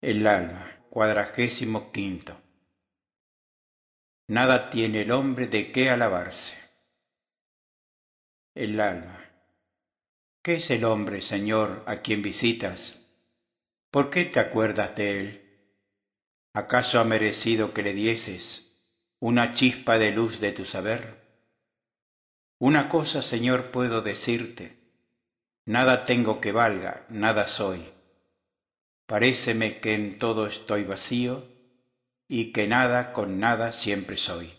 El alma, 45. Nada tiene el hombre de qué alabarse. El alma. ¿Qué es el hombre, Señor, a quien visitas? ¿Por qué te acuerdas de él? ¿Acaso ha merecido que le dieses una chispa de luz de tu saber? Una cosa, Señor, puedo decirte: nada tengo que valga, nada soy. Paréceme que en todo estoy vacío y que nada con nada siempre soy.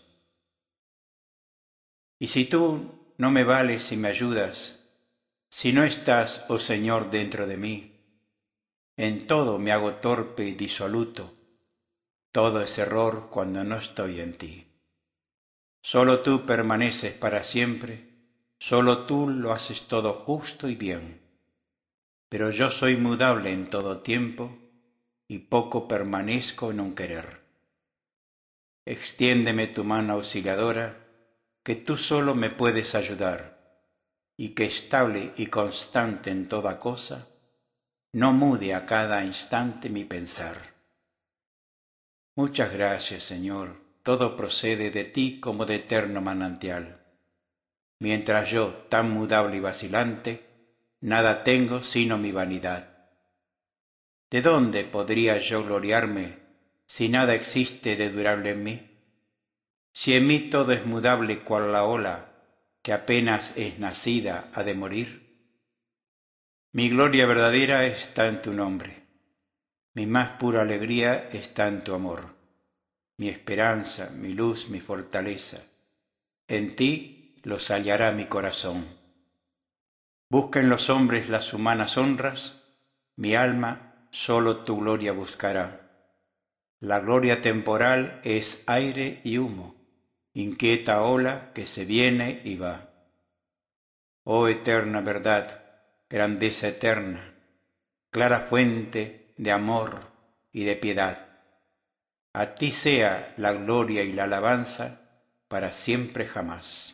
Y si tú no me vales y me ayudas, si no estás, oh Señor, dentro de mí, en todo me hago torpe y disoluto, todo es error cuando no estoy en ti. Solo tú permaneces para siempre, solo tú lo haces todo justo y bien. Pero yo soy mudable en todo tiempo y poco permanezco en un querer. Extiéndeme tu mano auxiliadora, que tú solo me puedes ayudar, y que estable y constante en toda cosa, no mude a cada instante mi pensar. Muchas gracias, Señor, todo procede de ti como de eterno manantial. Mientras yo, tan mudable y vacilante, nada tengo sino mi vanidad. ¿De dónde podría yo gloriarme si nada existe de durable en mí? Si en mí todo es mudable cual la ola, que apenas es nacida ha de morir. Mi gloria verdadera está en tu nombre, mi más pura alegría está en tu amor, mi esperanza, mi luz, mi fortaleza. En ti los hallará mi corazón. Busquen los hombres las humanas honras, mi alma sólo tu gloria buscará. La gloria temporal es aire y humo, inquieta ola que se viene y va. Oh eterna verdad, grandeza eterna, clara fuente de amor y de piedad, a ti sea la gloria y la alabanza para siempre jamás.